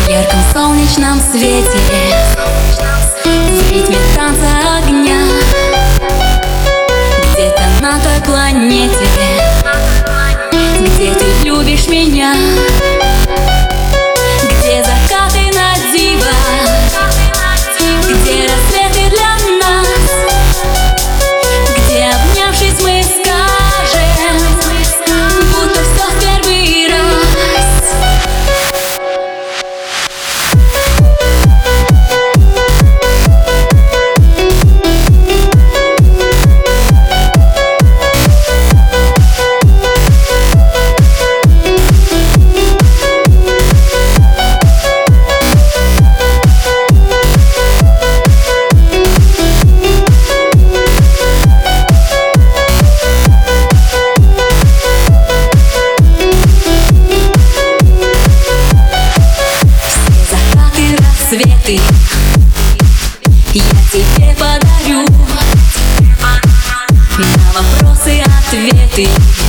В ярком солнечном свете, в ритме танца огня, где-то на той планете, где ты любишь меня, где закаты на диво, где рассветы для нас, где, обнявшись, мы скажем, будто все в первый раз. Цветы я тебе подарю, на вопросы ответы.